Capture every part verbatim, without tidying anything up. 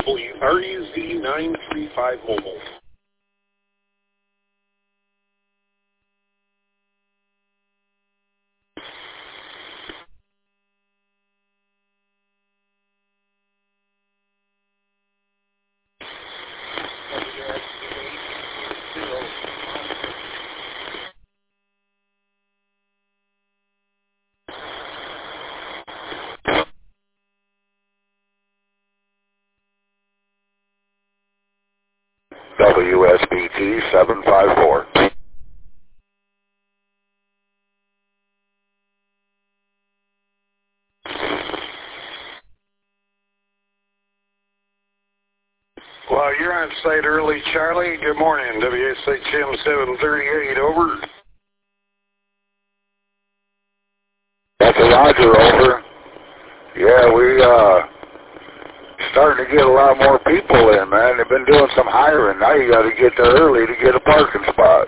R E Z nine three five Mobile. W S B T seven five four. Well, you're on site early, Charlie. Good morning. W S H M seven thirty-eight, over. That's a Roger, over. Yeah, we, uh, starting to get a lot more people in, man. They've been doing some hiring. Now you got to get there early to get a parking spot.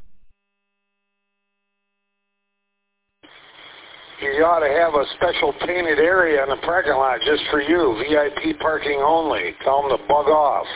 You ought to have a special painted area in the parking lot just for you. V I P parking only. Tell them to bug off.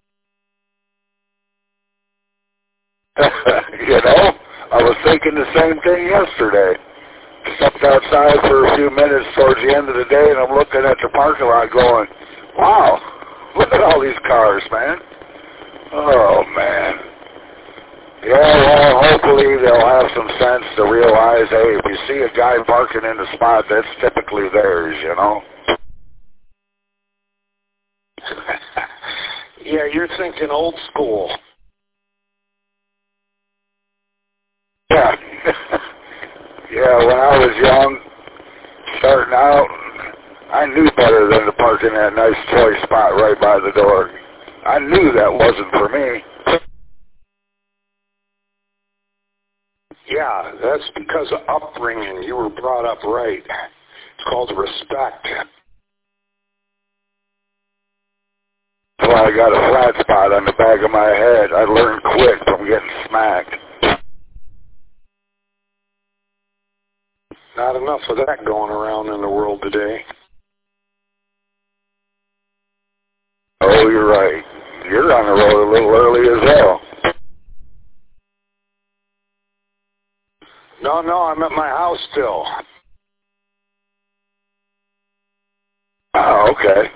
You know, I was thinking the same thing yesterday. Stepped outside for a few minutes towards the end of the day, and I'm looking at the parking lot going, wow, look at all these cars, man. Oh, man. Yeah, well, hopefully they'll have some sense to realize, hey, if you see a guy parking in the spot, that's typically theirs, you know? Yeah, you're thinking old school. Yeah. Yeah, when I was young, starting out, I knew better than to park in that nice toy spot right by the door. I knew that wasn't for me. Yeah, that's because of upbringing. You were brought up right. It's called respect. That's why I got a flat spot on the back of my head. I learned quick from getting smacked. Not enough of that going around in the world today. Oh, you're right. You're on the road a little early as well. No, no, I'm at my house still. Oh, okay.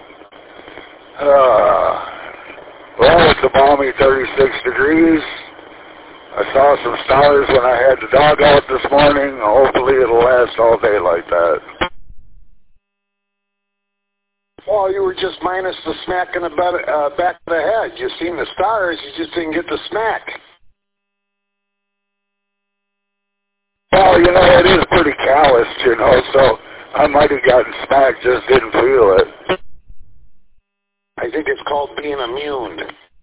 Uh, well, it's a balmy thirty-six degrees. I saw some stars when I had the dog out this morning. Hopefully it'll last all day like that. Well, you were just minus the smack in the butt, uh, back of the head. You seen the stars, you just didn't get the smack. Well, you know, it is pretty calloused, you know, so I might have gotten smacked, just didn't feel it. I think it's called being immune.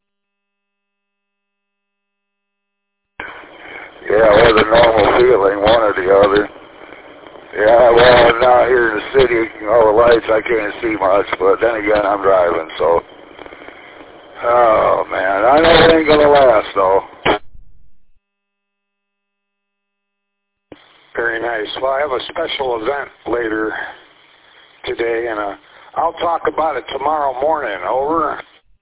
Yeah, or the normal feeling, one or the other. Yeah, well, I'm out here in the city, all the lights, I can't see much, but then again, I'm driving, so. Oh, man, I know it ain't going to last, though. Very nice. Well, I have a special event later today, and uh, I'll talk about it tomorrow morning. Over.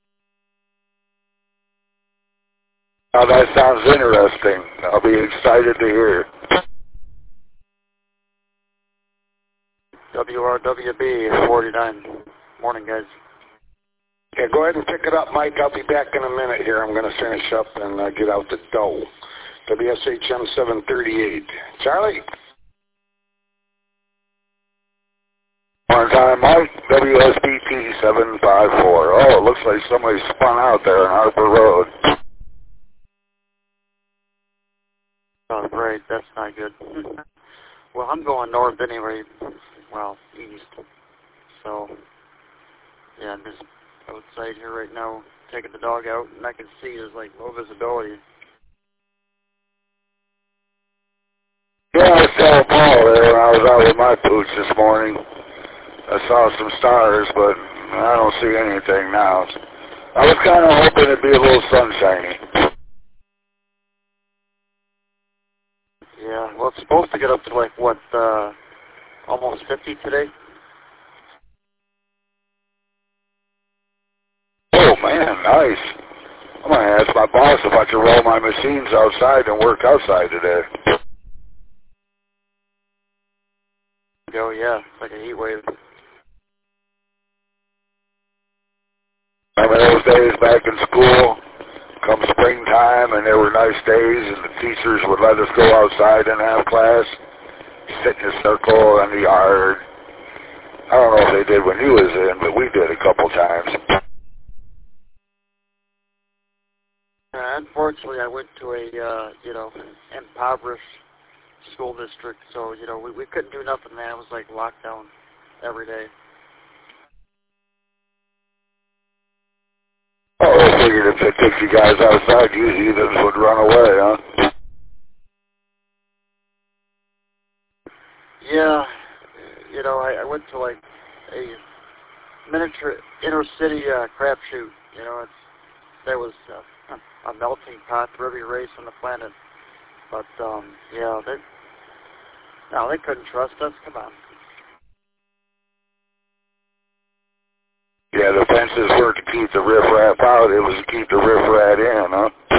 Now, that sounds interesting. I'll be excited to hear. W R W B forty-nine. Morning, guys. Yeah, go ahead and pick it up, Mike. I'll be back in a minute here. I'm going to finish up and uh, get out the dough. W S H M seven thirty-eight. Charlie? One time, Mike, W S B T seven five four. Oh, it looks like somebody spun out there on Harper Road. Oh, great. That's not good. Well, I'm going north anyway. Well, east. So, yeah, I'm just outside here right now, taking the dog out, and I can see there's like low visibility. Yeah, I saw Paul there when I was out with my pooch this morning. I saw some stars, but I don't see anything now. I was kind of hoping it'd be a little sunshiny. Yeah, well, it's supposed to get up to like, what, uh, almost fifty today? Nice. I'm going to ask my boss if I can roll my machines outside and work outside today. Go, yeah. It's like a heat wave. Remember those days back in school? Come springtime and there were nice days and the teachers would let us go outside and have class. Sit in a circle in the yard. I don't know if they did when you was in, but we did a couple times. Uh, unfortunately, I went to a, uh, you know, impoverished school district, so, you know, we, we couldn't do nothing, man. It was like lockdown every day. Oh, I figured if they took you guys outside, you heathens would run away, huh? Yeah, you know, I, I went to like a miniature inner city uh, crapshoot. You know, it's there was uh, a melting pot for every race on the planet. But um, yeah, they no, they couldn't trust us. Come on. Yeah, the fences weren't to keep the riffraff out; it was to keep the riffraff in, huh?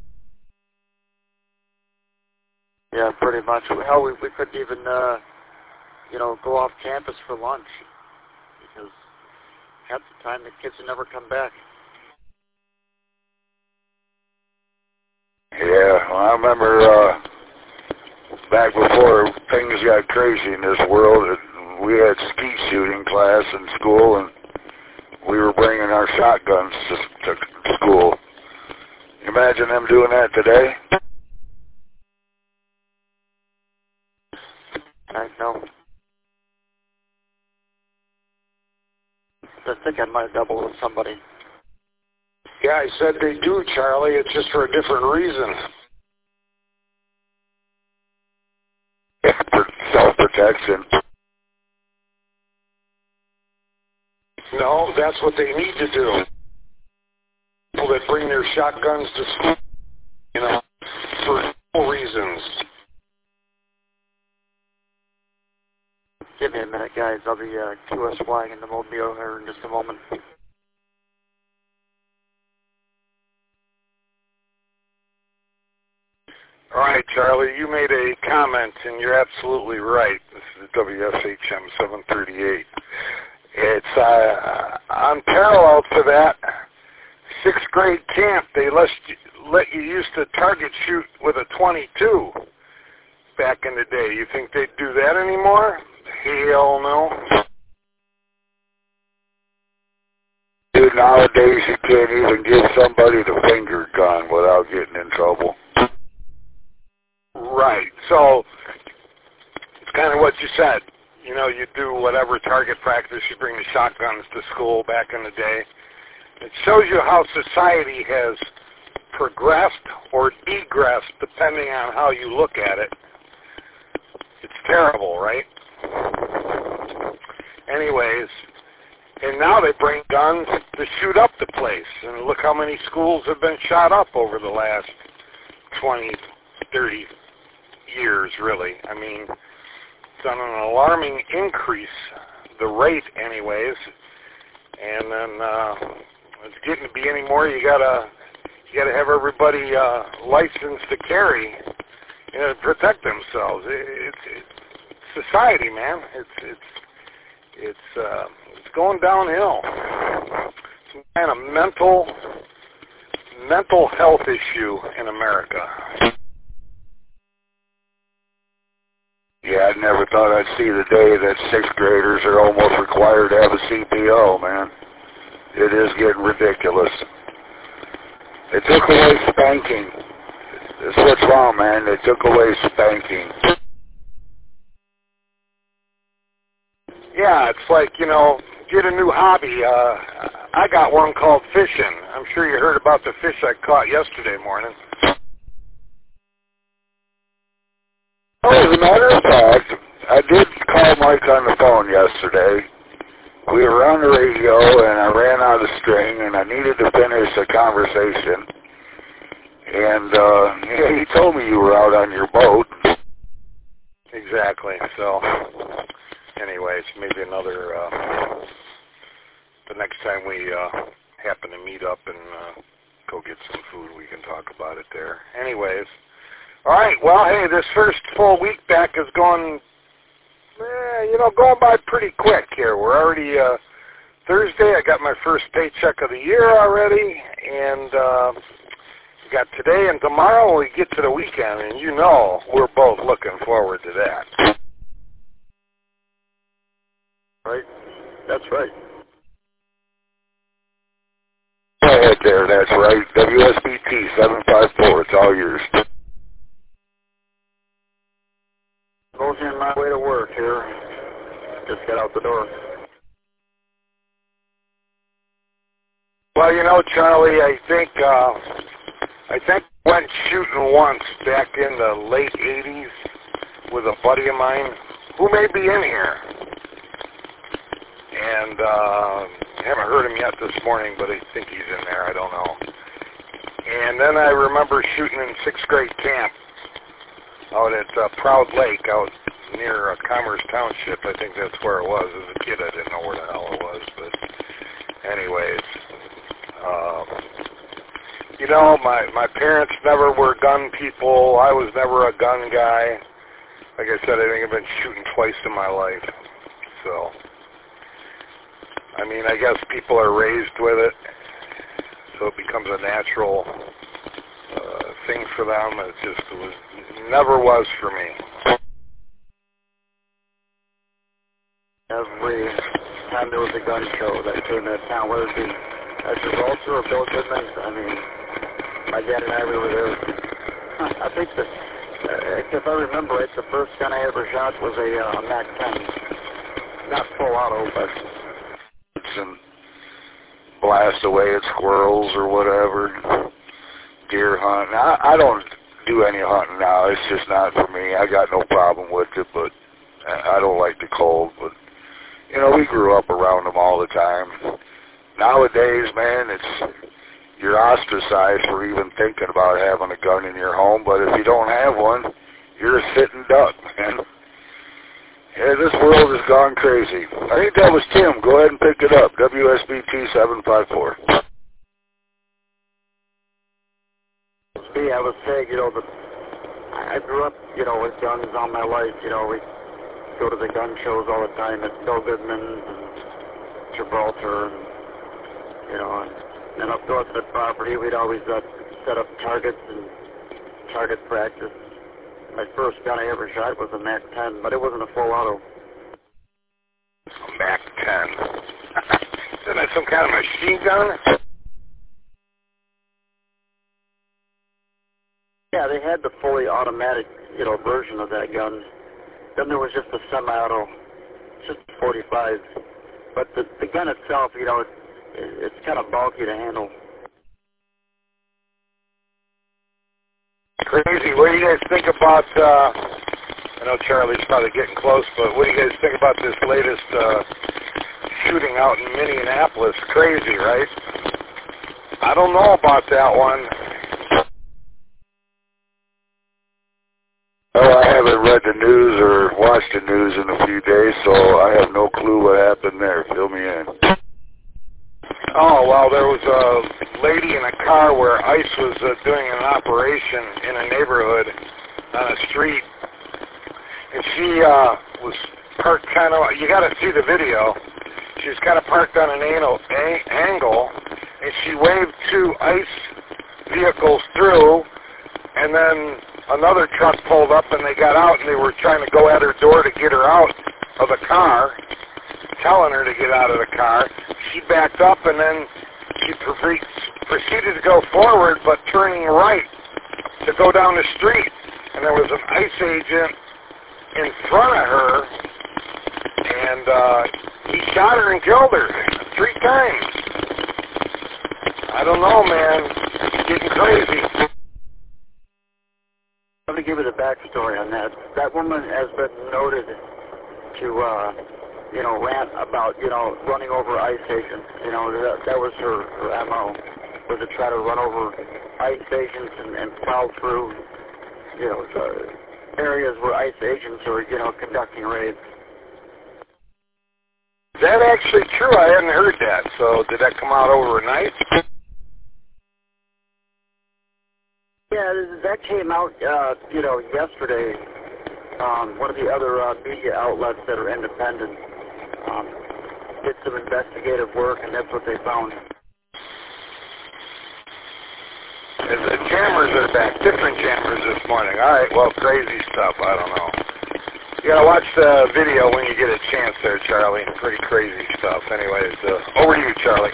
Yeah, pretty much. Hell, we we couldn't even uh, you know go off campus for lunch because half the time the kids would never come back. Yeah, well, I remember uh, back before things got crazy in this world, we had skeet shooting class in school, and we were bringing our shotguns to, to school. Imagine them doing that today? I know. I think I might double with somebody. Yeah, I said they do, Charlie. It's just for a different reason. For self-protection. No, that's what they need to do. People that bring their shotguns to school, you know, for no reasons. Give me a minute, guys. I'll be uh, Q S Ying in the Mobile here in just a moment. All right, Charlie, you made a comment, and you're absolutely right. This is W S H M seven thirty-eight. It's uh, on parallel to that sixth grade camp. They let you, let you use the target shoot with a twenty-two back in the day. You think they'd do that anymore? Hell no. Dude, nowadays you can't even give somebody the finger gun without getting in trouble. Right. So it's kind of what you said. You know, you do whatever target practice, you bring the shotguns to school back in the day. It shows you how society has progressed or degressed depending on how you look at it. It's terrible, right? Anyways, and now they bring guns to shoot up the place. And look how many schools have been shot up over the last twenty, thirty years, really. I mean, it's on an alarming increase, the rate anyways. And then uh, it's getting to be any more, you gotta you gotta have everybody uh, licensed to carry, you know, to protect themselves. It, it's, it's society, man. It's it's it's uh, it's going downhill. Some kind of mental mental health issue in America. Yeah, I never thought I'd see the day that sixth graders are almost required to have a C P O, man. It is getting ridiculous. They took away spanking. That's what's wrong, man. They took away spanking. Yeah, it's like, you know, get a new hobby. Uh, I got one called fishing. I'm sure you heard about the fish I caught yesterday morning. Well, as a matter of fact, I did call Mike on the phone yesterday. We were on the radio, and I ran out of string, and I needed to finish a conversation. And uh, yeah, he told me you were out on your boat. Exactly. So, anyways, maybe another, uh, the next time we uh, happen to meet up and uh, go get some food, we can talk about it there. Anyways, all right. Well, hey, this first full week back is going, eh, you know, going by pretty quick here. We're already uh, Thursday. I got my first paycheck of the year already, and uh, we got today and tomorrow. We get to the weekend, and you know, we're both looking forward to that. Right. That's right. Go ahead there, that's right. W S B T seven five four, it's all yours. Goes in my way to work here. Just got out the door. Well, you know, Charlie, I think uh, I think I went shooting once back in the late eighties with a buddy of mine who may be in here. And uh, I haven't heard him yet this morning, but I think he's in there. I don't know. And then I remember shooting in sixth grade camp out at uh, Proud Lake out near uh, Commerce Township. I think that's where it was. As a kid, I didn't know where the hell it was. But anyways, um, you know, my, my parents never were gun people. I was never a gun guy. Like I said, I think I've been shooting twice in my life. So... I mean, I guess people are raised with it, so it becomes a natural uh, thing for them. It just was, never was for me. Every time there was a gun show that came into town, whether it be at Gibraltar or Bill Goodman, I mean, my dad and I we were there. I think that, uh, if I remember right, the first gun I ever shot was a uh, Mac ten. Not full auto, but... and blast away at squirrels or whatever, deer hunt. I, I don't do any hunting now. It's just not for me. I got no problem with it, but I don't like the cold. But, you know, we grew up around them all the time. Nowadays, man, it's you're ostracized for even thinking about having a gun in your home, but if you don't have one, you're a sitting duck, man. Yeah, this world has gone crazy. I think that was Tim. Go ahead and pick it up. W S B T seven five four. See, I was saying, you know, the, I grew up, you know, with guns all my life. You know, we go to the gun shows all the time at Bill Goodman and Gibraltar, and, you know, and, and up north of the property, we'd always uh, set up targets and target practice. My first gun I ever shot was a Mac ten, but it wasn't a full auto. Mac ten. Isn't that some kind of machine gun? Yeah, they had the fully automatic, you know, version of that gun. Then there was just a semi-auto, just a forty-five. But the, the gun itself, you know, it, it's kind of bulky to handle. Crazy. What do you guys think about, uh, I know Charlie's probably getting close, but what do you guys think about this latest uh, shooting out in Minneapolis? Crazy, right? I don't know about that one. Oh, I haven't read the news or watched the news in a few days, so I have no clue what happened there. Fill me in. Oh, well, there was a lady in a car where ICE was uh, doing an operation in a neighborhood on a street, and she uh, was parked kind of, you got to see the video, she was kind of parked on an angle, a- angle, and she waved two ICE vehicles through, and then another truck pulled up, and they got out, and they were trying to go at her door to get her out of the car, telling her to get out of the car. She backed up, and then she pre- proceeded to go forward, but turning right to go down the street. And there was an ICE agent in front of her, and uh, he shot her and killed her three times. I don't know, man. It's getting crazy. Let me give you the backstory on that. That woman has been noted to, uh, you know, rant about, you know, running over ICE agents. You know, that, that was her, her M O, was to try to run over ICE agents and, and plow through, you know, the areas where ICE agents are, you know, conducting raids. that actually true? I hadn't heard that. So did that come out overnight? Yeah, that came out, uh, you know, yesterday. Um, one of the other uh, media outlets that are independent um, did some investigative work, and that's what they found. The jammers are back. Different jammers this morning. All right, well, crazy stuff. I don't know. You gotta watch the video when you get a chance there, Charlie. Pretty crazy stuff. Anyways, uh, over to you, Charlie.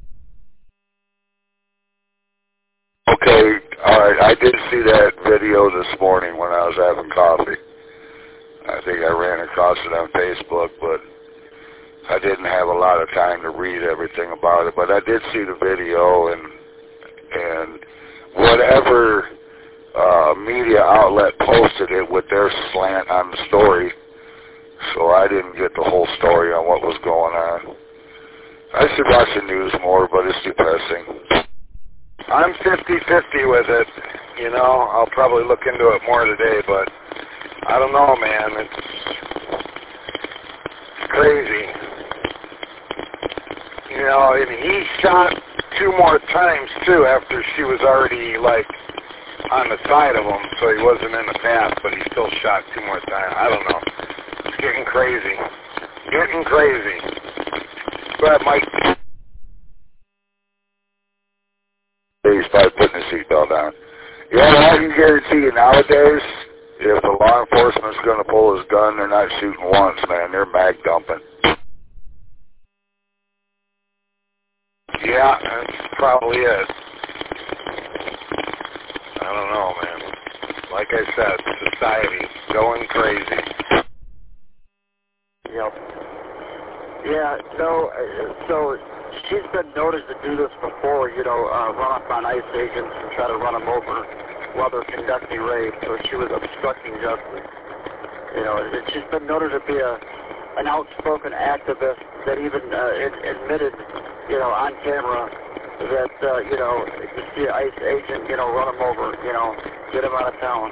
Okay, all right. I did see that video this morning when I was having coffee. I think I ran across it on Facebook, but I didn't have a lot of time to read everything about it. But I did see the video, and and whatever uh, media outlet posted it with their slant on the story, so I didn't get the whole story on what was going on. I should watch the news more, but it's depressing. I'm fifty-fifty with it. You know, I'll probably look into it more today, but I don't know, man. It's, it's crazy. You know, and he shot two more times, too, after she was already, like, on the side of him, so he wasn't in the path, but he still shot two more times. I don't know. It's getting crazy. Getting crazy. Go ahead, Mike. He's probably putting the seatbelt on. Yeah, well, I can guarantee you nowadays, if the law enforcement's going to pull his gun, they're not shooting once, man. They're mag dumping. Yeah, that's probably it. I don't know, man. Like I said, society going crazy. Yep. Yeah, so, uh, so she's been noticed to do this before, you know, uh, run up on ICE agents and try to run them over while they're conducting raids, so she was obstructing justice. You know, and she's been noted to be a an outspoken activist that even uh, ad- admitted, you know, on camera that, uh, you know, you see an ICE agent, you know, run him over, you know, get him out of town.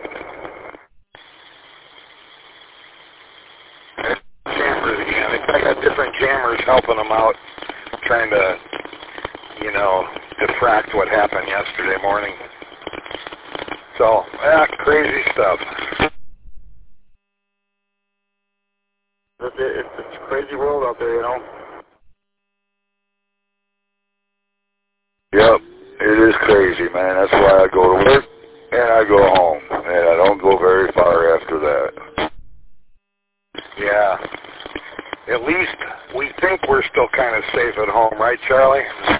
Jammers again. I got different jammers helping them out, trying to, you know, diffract what happened yesterday morning. So, yeah, crazy stuff. It's, it's, it's a crazy world out there, you know. Yep, it is crazy, man. That's why I go to work and I go home, and I don't go very far after that. Yeah. At least we think we're still kind of safe at home, right, Charlie?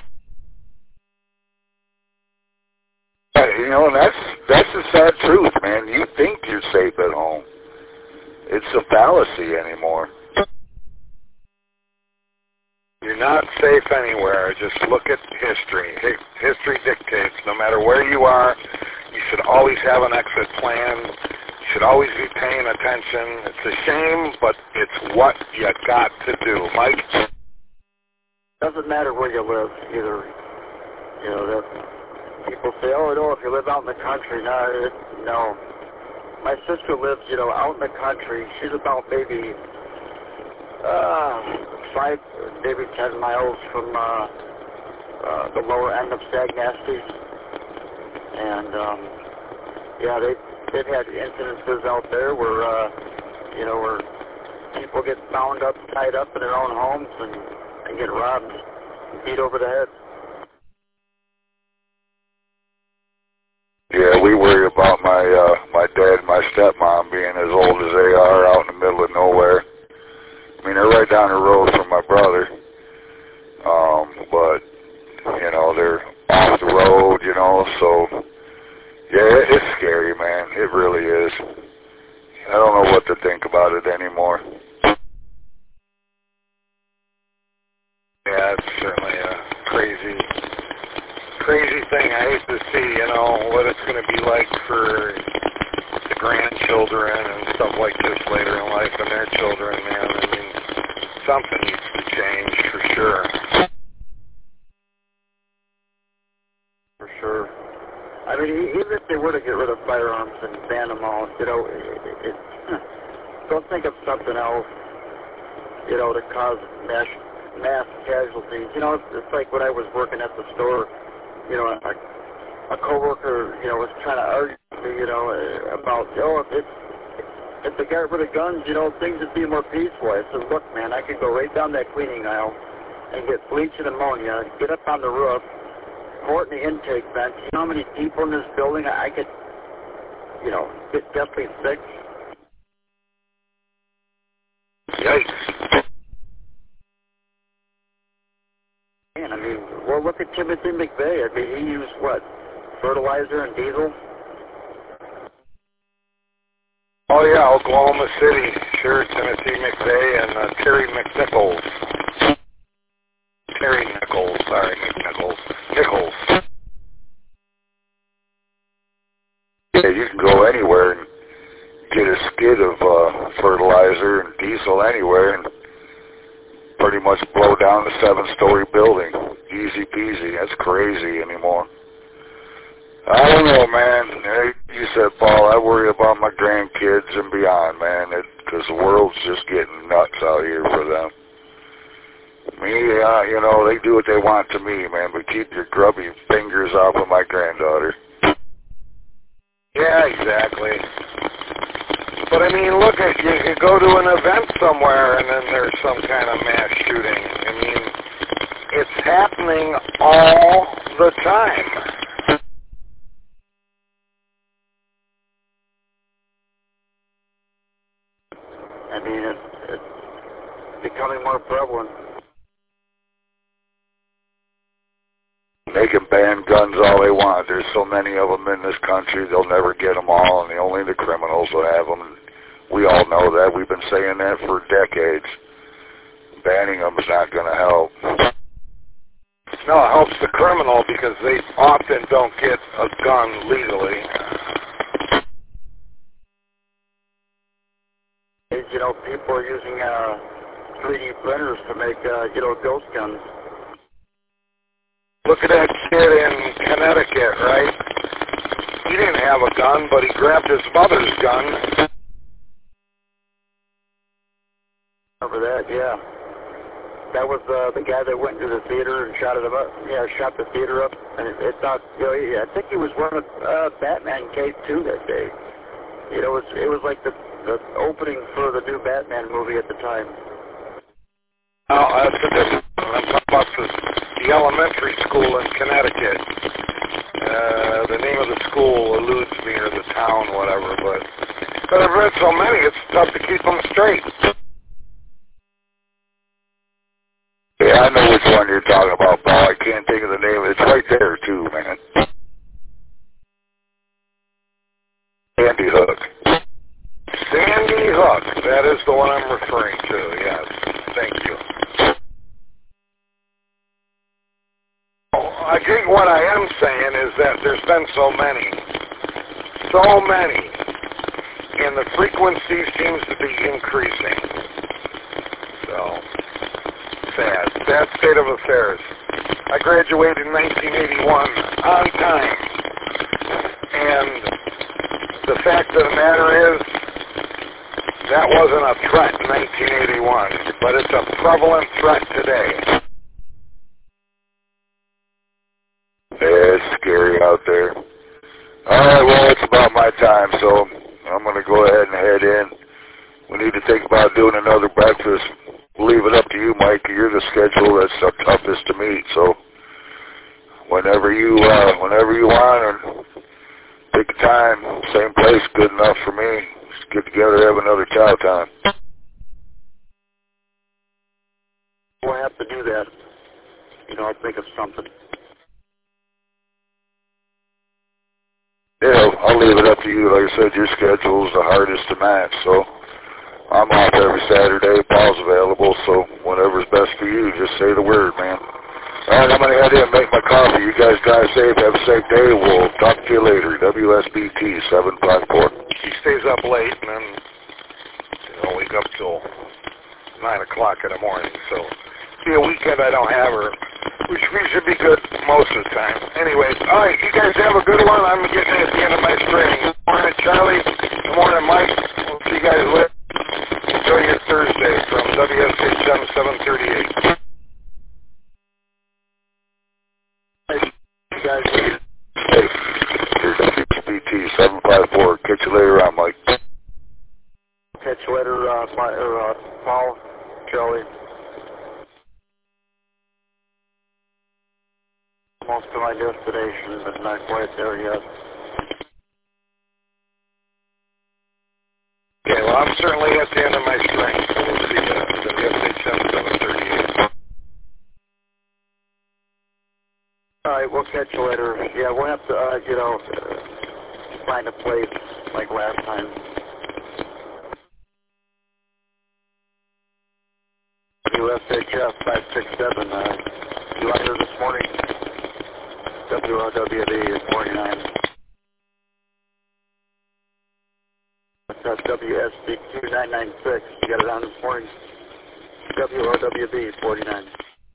You know, and that's that's the sad truth, man. You think you're safe at home. It's a fallacy anymore. You're not safe anywhere. Just look at history. Hi- history dictates no matter where you are, you should always have an exit plan. You should always be paying attention. It's a shame, but it's what you got to do. Mike? Doesn't matter where you live either. You know, that people say, oh, no, if you live out in the country. No, it, no. My sister lives, you know, out in the country. She's about maybe uh, five, maybe ten miles from uh, uh, the lower end of Sagnasty. And, um, yeah, they, they've had incidences out there where, uh, you know, where people get bound up, tied up in their own homes and, and get robbed, beat over the head. Yeah, we worry about my uh, my dad and my stepmom being as old as they are out in the middle of nowhere. I mean, they're right down the road from my brother, um, but, you know, they're off the road, you know, so, yeah, it's scary, man. It really is. I don't know what to think about it anymore. Yeah, it's certainly a crazy, crazy thing. I hate to see, you know, what it's going to be like for the grandchildren and stuff like this later in life and their children, man. I mean, something needs to change for sure. For sure. I mean, e- even if they were to get rid of firearms and ban them all, you know, it, it, it, don't think of something else. you know, to cause mass, mass casualties. You know, it's, it's like when I was working at the store, you know, a, a coworker, you know, was trying to argue with me, you know, about, oh, if it's, if they got rid of guns, you know, things would be more peaceful. I said, look, man, I could go right down that cleaning aisle and get bleach and ammonia, get up on the roof, pour it in the intake vent. You know how many people in this building I could, you know, get deathly sick? Yikes. Man, I mean, well, look at Timothy McVeigh. I mean, he used, what, fertilizer and diesel? Oh, yeah, Oklahoma City. Sure, Timothy McVeigh and uh, Terry McNichols. Terry Nichols, sorry, McNichols. Nichols. Yeah, you can go anywhere and get a skid of uh, fertilizer and diesel anywhere and pretty much blow down a seven-story building. Easy peasy. That's crazy anymore. I don't know, man. Hey, you said, Paul, I worry about my grandkids and beyond, man, because the world's just getting nuts out here for them. Me, uh, you know, they do what they want to me, man, but keep your grubby fingers off of my granddaughter. Yeah, exactly. But, I mean, look, at you, you go to an event somewhere and then there's some kind of mass shooting. I mean, it's happening all the time. I mean, it's, it's becoming more prevalent. They can ban guns all they want. There's so many of them in this country, they'll never get them all, and only the criminals will have them. We all know that. We've been saying that for decades. Banning them is not going to help. No, it helps the criminal because they often don't get a gun legally. You know, people are using uh, three D printers to make, uh, you know, ghost guns. Look at that kid in Connecticut, right? He didn't have a gun, but he grabbed his mother's gun. Remember that, yeah. That was uh, the guy that went to the theater and shot it up. Yeah, shot the theater up. And it, it thought, you know, he, I think he was wearing a uh, Batman cape too that day. You know, it was, it was like the, the opening for the new Batman movie at the time. Oh, that's a different one. I'm talking about the, the elementary school in Connecticut. Uh, the name of the school eludes me, or the town, whatever, but, but I've read so many, it's tough to keep them straight. Yeah, I know which one you're talking about, Paul. I can't think of the name. It's right there, too, man. Sandy Hook. Sandy Hook. That is the one I'm referring to, yes. Thank you. I think what I am saying is that there's been so many, so many, and the frequency seems to be increasing. So, sad, sad state of affairs. I graduated in nineteen eighty-one on time, and the fact of the matter is, that wasn't a threat in nineteen eighty-one, but it's a prevalent threat today. Yeah, it's scary out there. All right, well, it's about my time, so I'm going to go ahead and head in. We need to think about doing another breakfast. Leave it up to you, Mike. You're the schedule that's the toughest to meet, so whenever you uh, whenever you want, or pick a time, same place, good enough for me. Just get together, have another chow time. We'll have to do that. You know, I'll think of something. Yeah, I'll leave it up to you. Like I said, your schedule's the hardest to match, so I'm off every Saturday. Paul's available, so whatever's best for you, just say the word, man. All right, I'm going to head in and make my coffee. You guys drive safe. Have a safe day. We'll talk to you later. W S B T seven five four. He stays up late and then you know, wake up till nine o'clock in the morning, so be a weekend I don't have her, which we should be good most of the time. Anyways, all right, you guys have a good one. I'm getting at the end of my string. Good morning, Charlie. Good morning, Mike. We'll see you guys later. Enjoy your Thursday from W S H for uh, my, or, uh, Paul, Kelly. Almost to my destination, but not quite there yet. Okay, well, I'm certainly at the end of my strength. We'll see the W S H M seven thirty-eight. All right, we'll catch you later. Yeah, we'll have to, uh, you know, uh, find a place like last time. W S H F five six seven, uh, you out here this morning? W R W B forty-nine. That's W S B two nine nine six. You got it on this morning? W R W B forty-nine.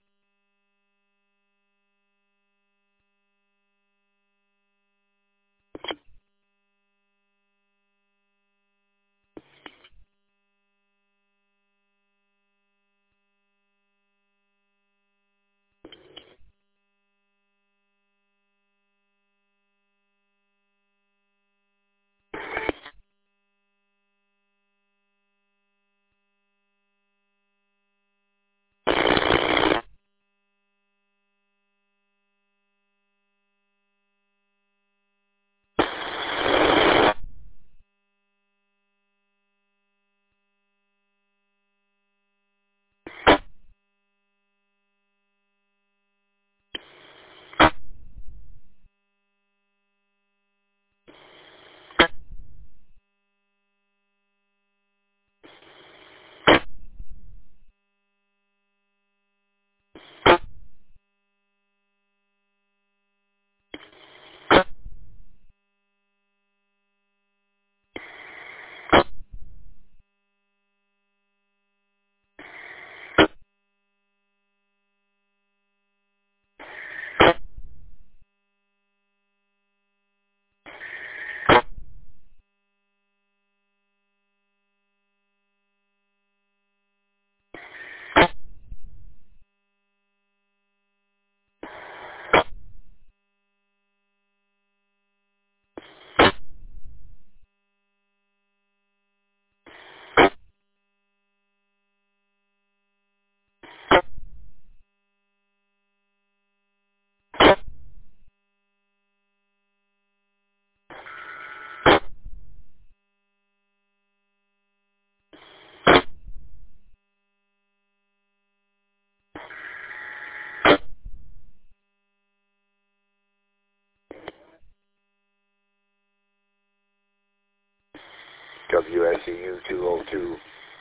W S E U two oh two.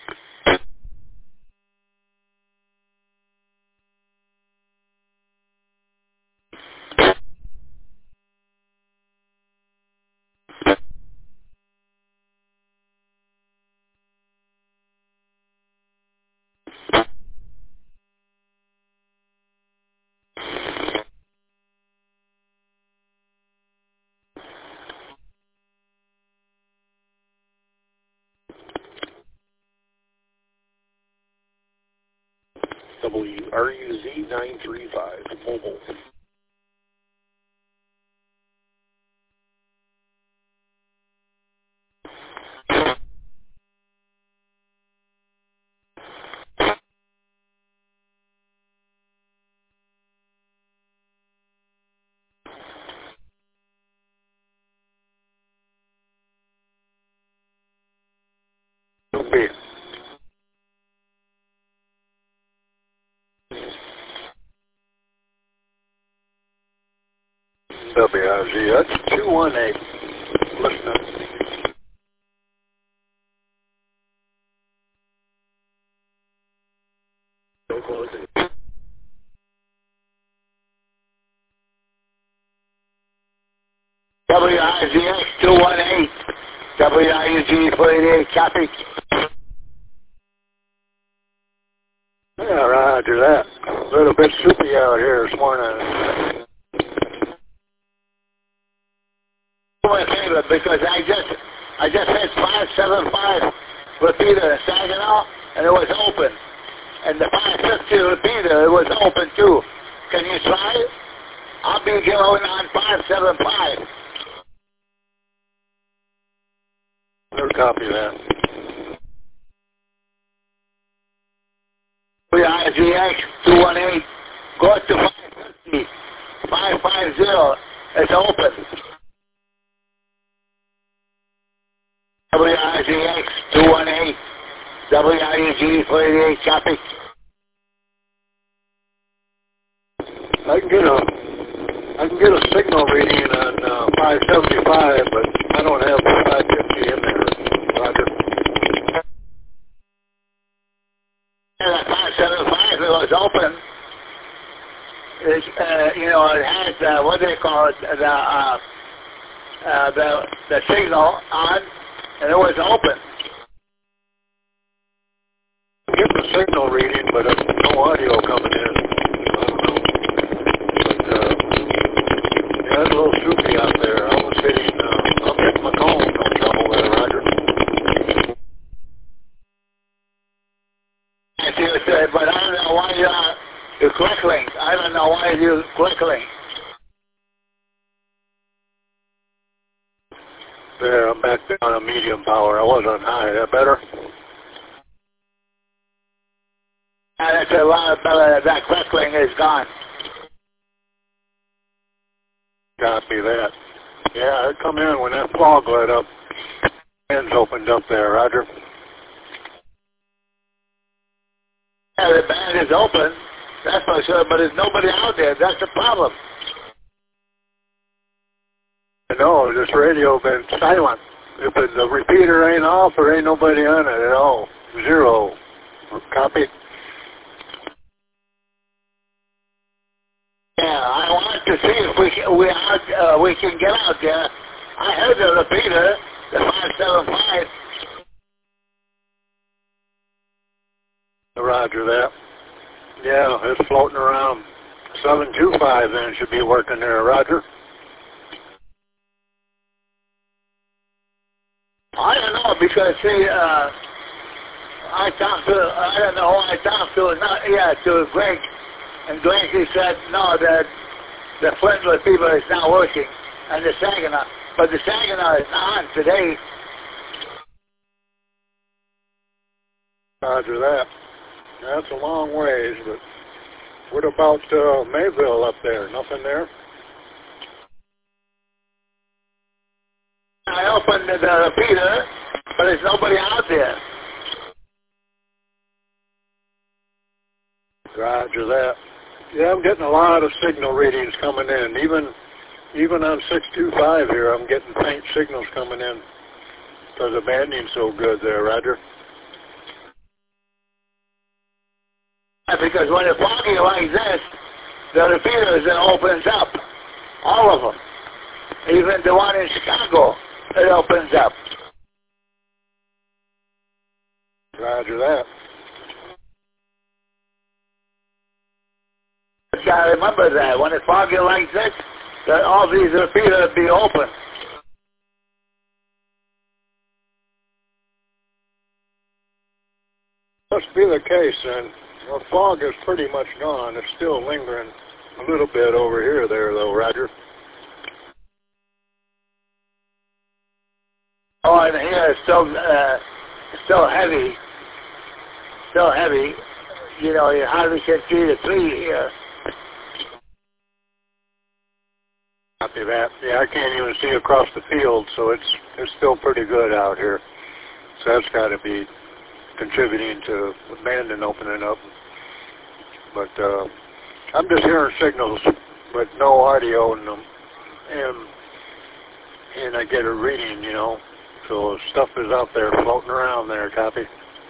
W R U Z nine three five, mobile. Okay. W R Z, that's two one eight. Listening. W I Z X two one eight. W I U G forty-eight, copy. Yeah, roger that. A little bit soupy out here this morning. My favorite, because I just I just hit five seven five repeater in Saginaw, and it was open. And the five fifty repeater, it was open too. Can you try it? I'll be going on five seven five. Copy that. Z X two one eight, go to five fifty, five fifty, it's open. W I Z X two one eight, W I E G four eighty-eight, copy. I can get a, I can get a signal reading on uh, five seventy-five, but I don't have the five fifty in there, Roger. Yeah, five seventy-five, it was open. It's, uh, you know, it has, uh, what do they call it, the, uh, uh, the, the signal on, and it was open. Get the signal reading, but uh, no audio coming in. I don't know. But, uh, yeah, it's a little soupy out there. I was hitting, uh, I'll get my call, no trouble there, Roger. I see what you say, but I don't know why uh, you're clickling. I don't know why you're clickling. There, I'm back down on medium power. I was on high. Is that better? And it's a lot better. That clickling is gone. Copy that. Yeah, it come in when that fog lit up. Ends opened up there, Roger. Yeah, the band is open. That's for sure, but there's nobody out there. That's the problem. No, this radio been silent. If it, the repeater ain't off, there ain't nobody on it at all. Zero. Copy? Yeah, I want to see if we can, we, out, uh, we can get out there. I heard the repeater, the five seven five. Roger that. Yeah, it's floating around. seven two five then should be working there, Roger. I don't know, because, see, uh, I talked to, I don't know, I talked to, not, yeah, to Greg, and Greg, he said, no, that the Flint receiver is not working, and the Saginaw, but the Saginaw is on today. Roger that. That's a long ways, but what about uh, Mayville up there? Nothing there? I opened the, the repeater, but there's nobody out there. Roger that. Yeah, I'm getting a lot of signal readings coming in. Even even on six two five here, I'm getting faint signals coming in because the banding's so good there, Roger. Yeah, because when it's foggy like this, the repeaters it opens up. All of them. Even the one in Chicago, it opens up. Roger that. You gotta remember that. When it's foggy like this, that all these repeaters be open. Must be the case, and the fog is pretty much gone. It's still lingering a little bit over here there, though, Roger. Oh, and here it's still, uh, still heavy. Still heavy. You know, you hardly can see the tree here. Copy that. Yeah, I can't even see across the field, so it's it's still pretty good out here. So that's got to be contributing to the banding opening up. But uh, I'm just hearing signals, but no audio in them, and and I get a reading, you know. So stuff is out there floating around there. Copy.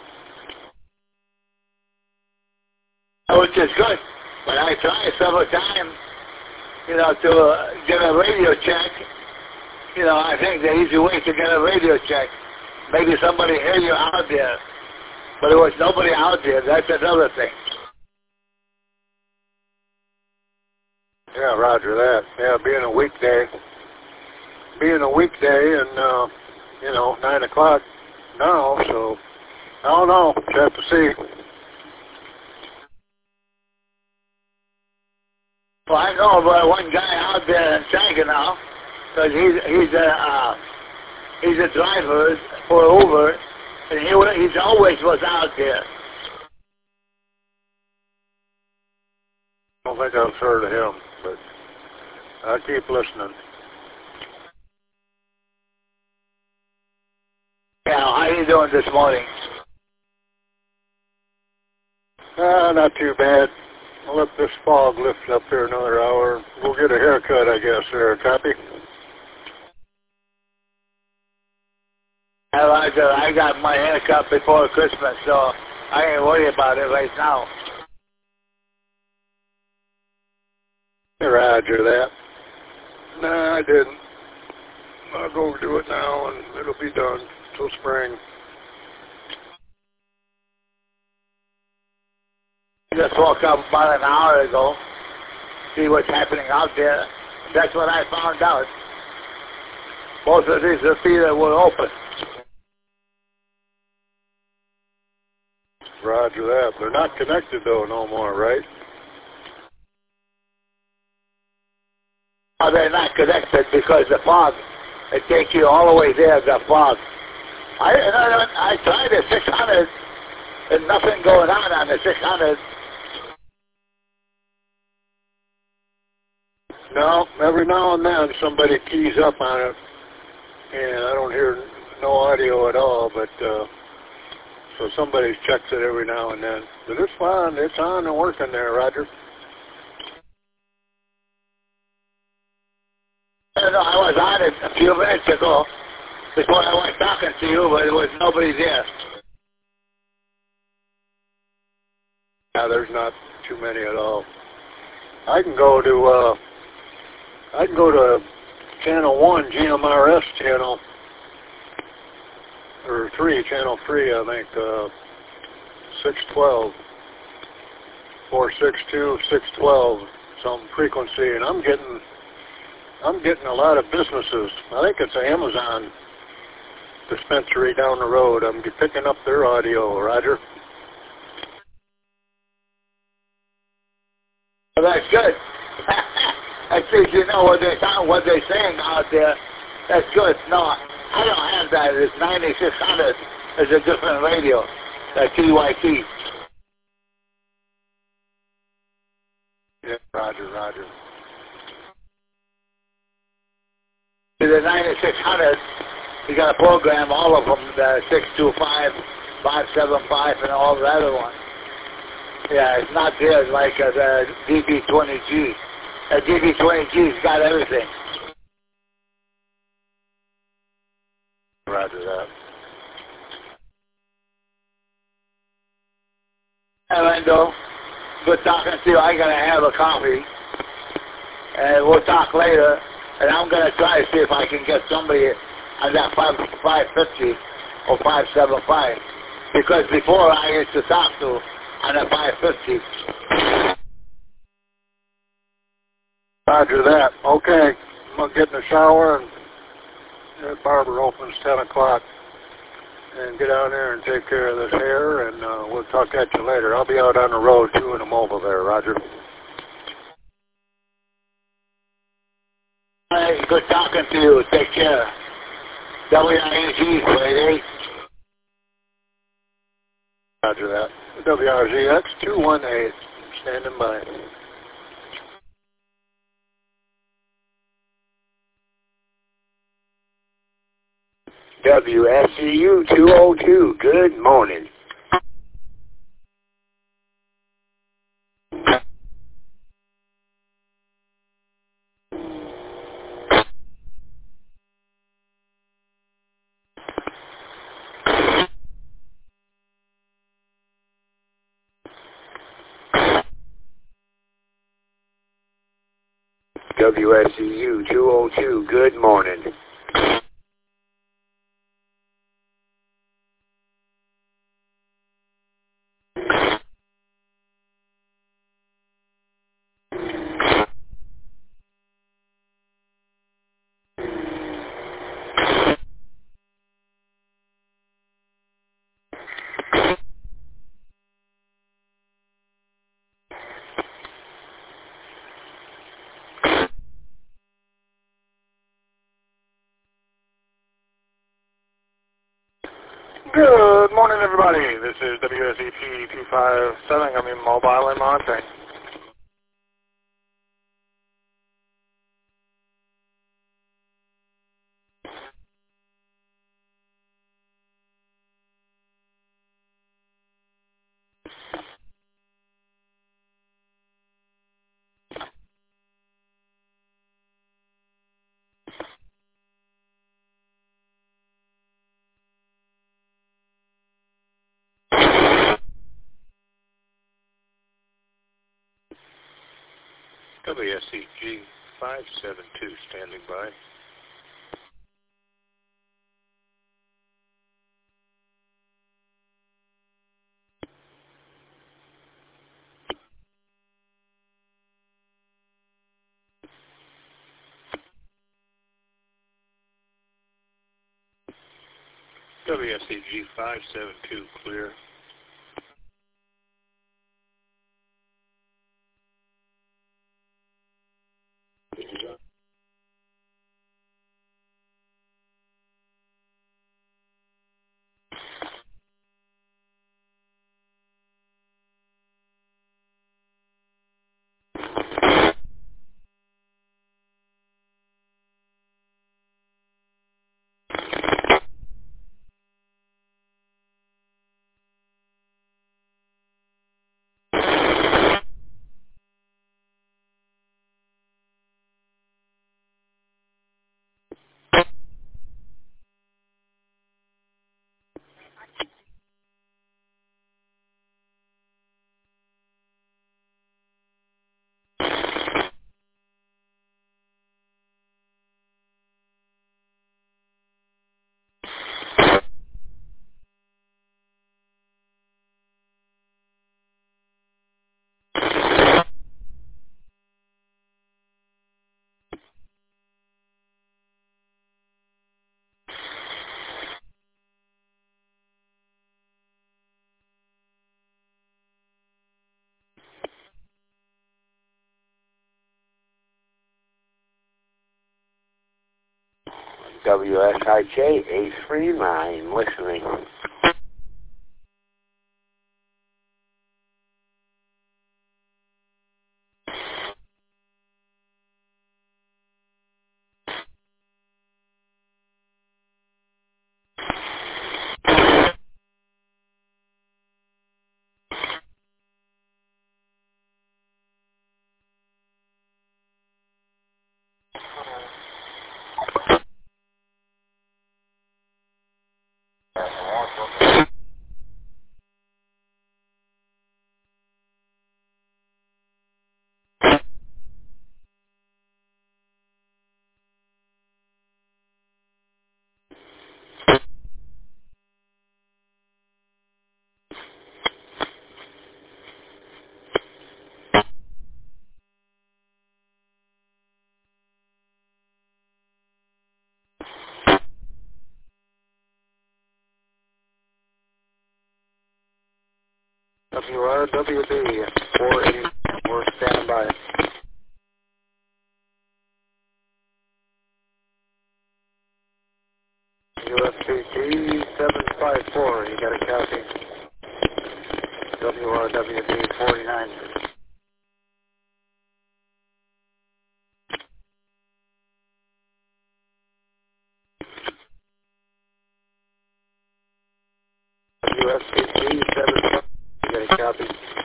Which is good, but I tried several times, you know, to uh, get a radio check. You know, I think the easy way to get a radio check, maybe somebody hear you out there, but there was nobody out there. That's another thing. Yeah, Roger that. Yeah, being a weekday, being a weekday, and uh, you know, nine o'clock now. So I don't know. We'll have to see. Well, I know about one guy out there in Saginaw, because he's he's a uh, he's a driver for Uber, and he wa- he's always was out there. think I've heard of him, but I keep listening. Yeah, how are you doing this morning? Ah, not too bad. I'll let this fog lift up here another hour. We'll get a haircut, I guess, there. Copy? Elijah, I got my haircut before Christmas, so I ain't worried about it right now. Roger that. Nah, I didn't. I'll go do it now, and it'll be done till spring. I just woke up about an hour ago, see what's happening out there. That's what I found out. Both of these theaters were open. Roger that. They're not connected, though, no more, right? Oh, they're not connected because the fog, it takes you all the way there, the fog. I, I, I tried the six hundred, and nothing going on on the six hundred. No, every now and then somebody keys up on it, and I don't hear no audio at all, but uh, so somebody checks it every now and then. But it's fine. It's on and working there, Roger. I don't know, I was on it a few minutes ago before I went talking to you, but there was nobody there. Yeah, there's not too many at all. I can go to, uh, I can go to channel one, G M R S channel, or three, channel three, I think, uh, six twelve, four six two, six twelve, some frequency, and I'm getting, I'm getting a lot of businesses. I think it's an Amazon dispensary down the road. I'm picking up their audio, Roger. Well, that's good. At least you know what they sound, what they're saying out there. That's good. No, I don't have that. It's ninety-six hundred. It's a different radio. That T Y T. Yeah, Roger, Roger. The ninety-six hundred, you got to program all of them, the six two five, five seven five, and all the other ones. Yeah, it's not there like uh, the D B twenty G. The D B twenty G's got everything. Roger that. Hey, Randall, good talking to you. I got to have a coffee, and we'll talk later. And I'm going to try to see if I can get somebody on that five fifty or five seventy-five. Because before I used to talk to on the five fifty. Roger that. Okay. I'm going to get in the shower, and that barber opens ten o'clock. And get down there and take care of this hair, and uh, we'll talk at you later. I'll be out on the road, too, in a mobile there, Roger. Hey, good talking to you. Take care. W I N G, eight. Roger that. W R Z X two one eight, standing by. W S C U two oh two, good morning. W S C U two oh two, good morning. Good morning, everybody. This is W S E P two five seven. I'm in Mobile in Monte. W S E G five seven two standing by. W S E G five seven two clear. W S I J eight three nine, listening. W R W B four eighty, we're standing by. U S B T seven five four, you got a copy. W R W B forty-nine. U S B T seven five four, you got a copy.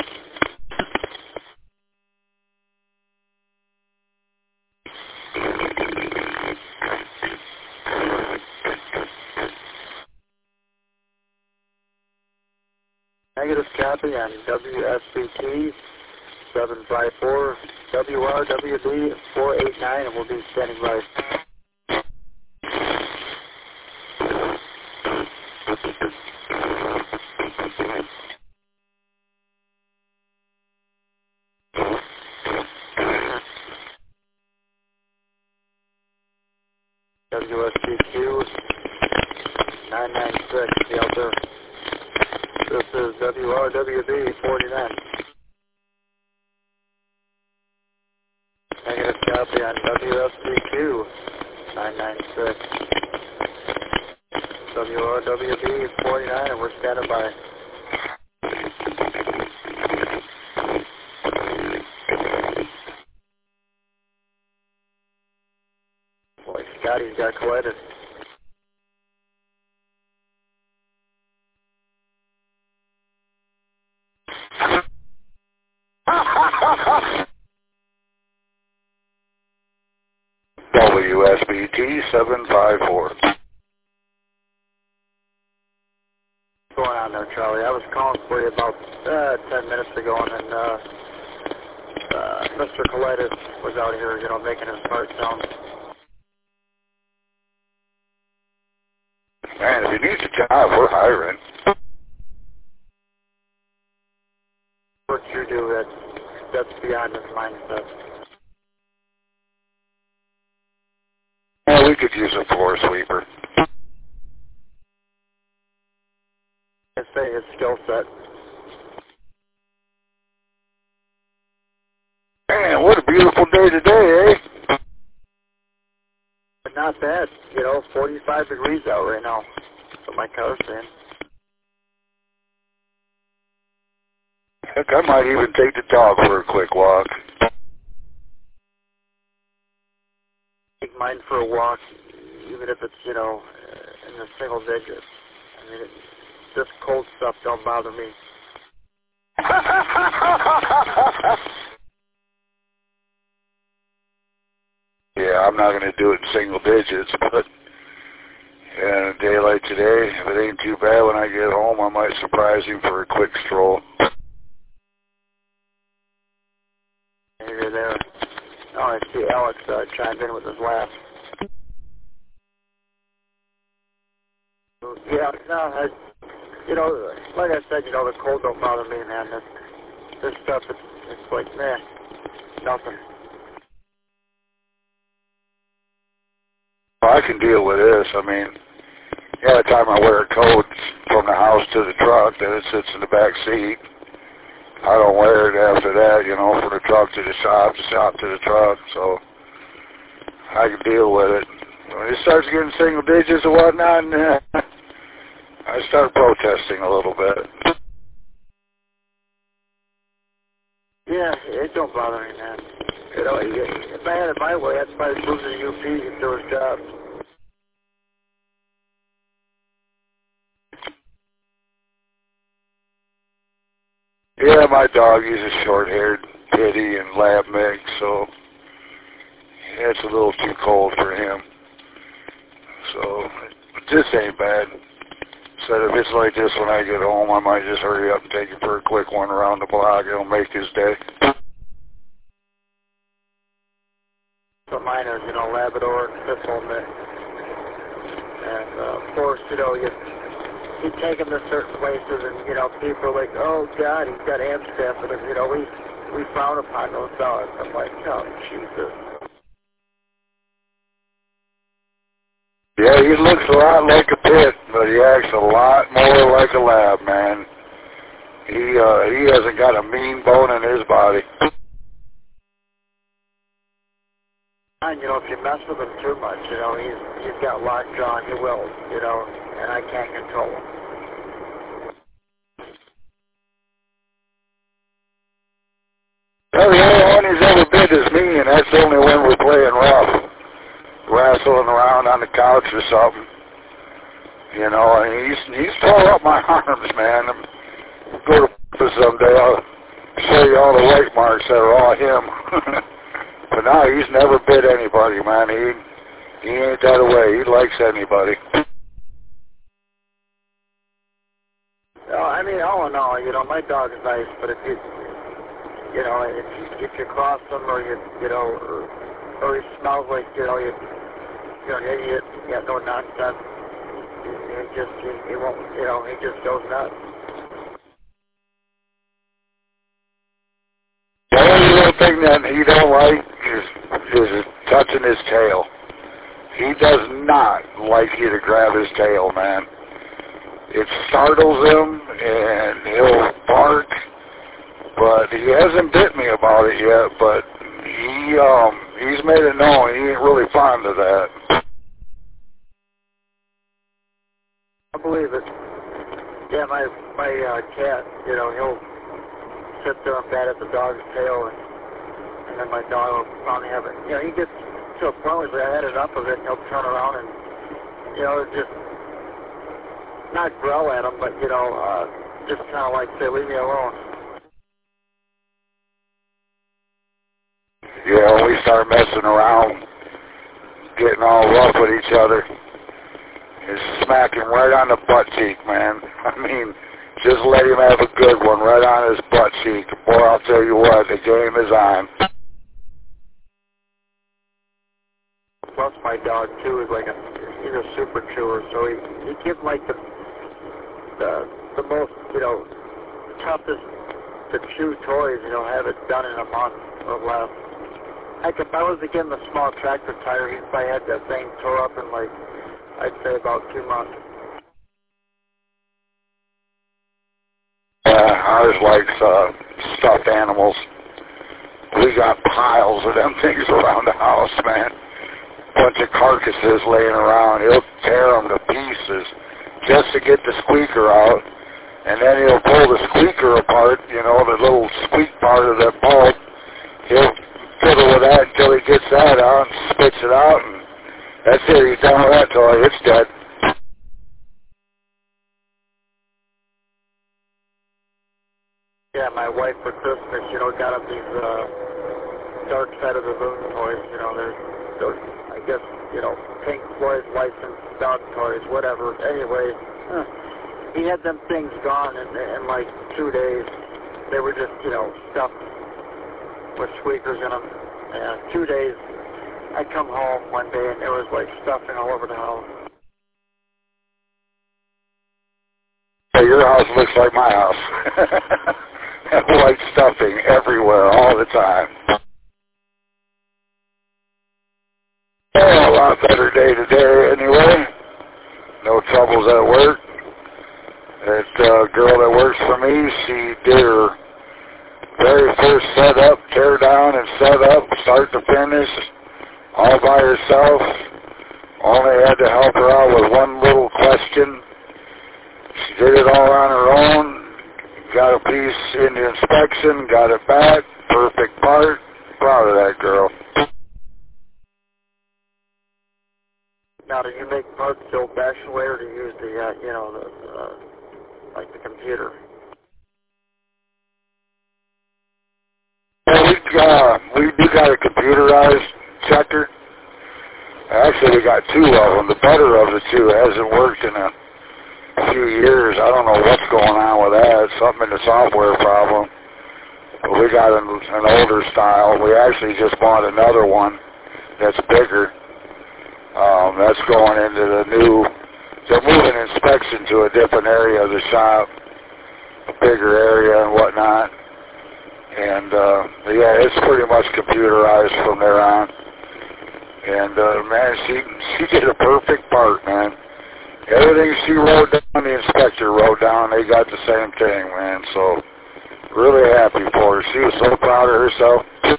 Negative copy on W S B T seven five four, W R W B four eight nine, and we'll be standing by. W S B Q nine nine six, Delta. This is W R W B forty-nine. Negative copy on W S B Q nine nine six. W R W B forty-nine, and we're standing by. Boy, Scotty's got collided. W S B T seven five four. What's going on there, Charlie? I was calling for you about uh, ten minutes ago, and then uh, uh, Mister Coletis was out here, you know, making his part sound. Man, if he needs a job, we're hiring. What you do, that's, that's beyond his mindset. Well, we could use a floor sweeper. I say his skill set. Man, what a beautiful day today, eh? But not bad, you know, forty-five degrees out right now. That's what my car's saying. Heck, I might even take the dog for a quick walk. Take mine for a walk, even if it's, you know, in the single digits. I mean, it, this cold stuff don't bother me. Yeah, I'm not going to do it in single digits, but in a day like today, if it ain't too bad when I get home, I might surprise him for a quick stroll. You're there. Oh, I see Alex uh, chimed in with his laugh. Yeah, no, I, you know, like I said, you know, the cold don't bother me, man. This, this stuff, it's, it's like, meh, nothing. Well, I can deal with this. I mean, yeah, the time I wear a coat from the house to the truck, then it sits in the back seat. I don't wear it after that, you know, from the truck to the shop, the shop to the truck, so I can deal with it. When it starts getting single digits and whatnot, nah, I start protesting a little bit. Yeah, it don't bother me, man. You know, if I had it my way, I'd probably move to the U P and do his job. Yeah, my dog, he's a short-haired pitty and lab mix, so yeah, it's a little too cold for him. So, this ain't bad. So if it's like this when I get home, I might just hurry up and take him for a quick one around the block. It'll make his day. So mine is, you know, Labrador, Thistle mix. And, uh, of course, you know, you, you take him to certain places and, you know, people are like, oh, God, he's got Amstaff, and, you know, we, we frown upon those dogs. I'm like, oh, Jesus. Yeah, he looks a lot like a pit, but he acts a lot more like a lab, man. He, uh, he hasn't got a mean bone in his body. And, you know, if you mess with him too much, you know, he's he's got lockjaw and he will, you know, and I can't control him. Well, the only one he's ever bit is me, and that's only when we're playing rough, wrestling around on the couch or something. You know, and he's he's tore up my arms, man. Go to someday, I'll show you all the white marks that are all him. But no, he's never bit anybody, man. He he ain't that way. He likes anybody. No, I mean, all in all, you know, my dog is nice, but if you, you know, if you, if you cross him or you, you know, or, or he smells like, you know, you, you're an idiot, you got no nonsense, he, he just, he, he won't, you know, he just goes nuts. The only little thing that he don't like is, is touching his tail. He does not like you to grab his tail, man. It startles him, and he'll bark, but he hasn't bit me about it yet, but he, um, he's made it known he ain't really fond of that. I believe it. Yeah, my, my uh, cat, you know, he'll sit there and bat at the dog's tail, and, and then my dog will finally have it. You know, he gets to a point where I had enough of it, and he'll turn around and, you know, just not growl at him, but, you know, uh, just kind of like say, leave me alone. Yeah, when we start messing around, getting all rough with each other, it's smacking right on the butt cheek, man. I mean, Just let him have a good one right on his butt cheek. Boy, I'll tell you what, the game is on. Plus, my dog too is like a he's a super chewer, so he he gives like the the the most you know toughest to chew toys. You know, have it done in a month or less. Heck, if I was to give him a small tractor tire, he'd probably had that thing tore up in like I'd say about two months. Yeah, ours likes uh, stuffed animals. We got piles of them things around the house, man. Bunch of carcasses laying around. He'll tear them to pieces just to get the squeaker out, and then he'll pull the squeaker apart, you know, the little squeak part of that bulb. He'll fiddle with that until he gets that out and spits it out, and that's it. He's done with that toy. It's dead. Yeah, my wife for Christmas, you know, got him these uh, Dark Side of the Moon toys. You know, they're, they're I guess, you know, Pink Floyd licensed dog toys, whatever. Anyway, huh, he had them things gone in, in like two days. They were just, you know, stuffed with squeakers in them. And two days, I come home one day and there was like stuffing all over the house. Hey, your house looks like my house. White stuffing everywhere all the time. Yeah, a lot better day to day anyway. No troubles at work. That uh, girl that works for me, she did her very first setup, tear down and set up, start to finish, all by herself. Only had to help her out with one little question. She did it all on her own. Got a piece in the inspection, got it back, perfect part. Proud of that girl. Now, do you make parts the old-fashioned way, or do you use the, uh, you know, the, uh, like the computer? Well, we, uh, we do got a computerized checker. Actually, we got two of them. The better of the two hasn't worked in a few years. I don't know what's going on with that. Something in the software problem. But we got an, an older style. We actually just bought another one that's bigger. Um, that's going into the new, they're moving inspection to a different area of the shop, a bigger area and whatnot. And, uh, yeah, it's pretty much computerized from there on. And, uh, man, she, she did a perfect part, man. Everything she wrote down, the inspector wrote down, they got the same thing, man. So, really happy for her. She was so proud of herself.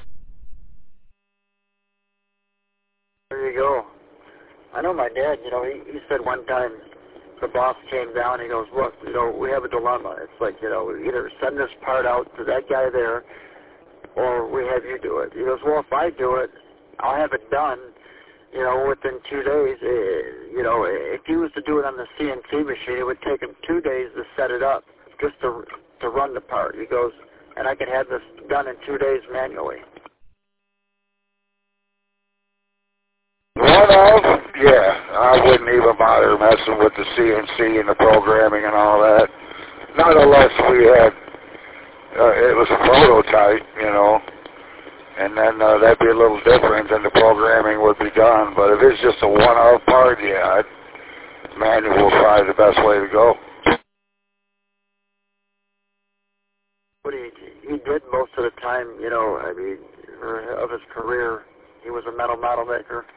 There you go. I know my dad, you know, he, he said one time the boss came down, he goes, look, you know, we have a dilemma. It's like, you know, either send this part out to that guy there or we have you do it. He goes, well, if I do it, I'll have it done, you know, within two days. Uh, you know, if he was to do it on the C N C machine, it would take him two days to set it up, just to to run the part. He goes, and I can have this done in two days manually. One of, yeah, I wouldn't even bother messing with the C N C and the programming and all that. Not unless we had, uh, it was a prototype, you know, and then uh, that'd be a little different, and the programming would be done. But if it's just a one-off part, yeah, I'd, manual is probably the best way to go. What he, he did most of the time, you know, I mean, of his career, he was a metal model maker.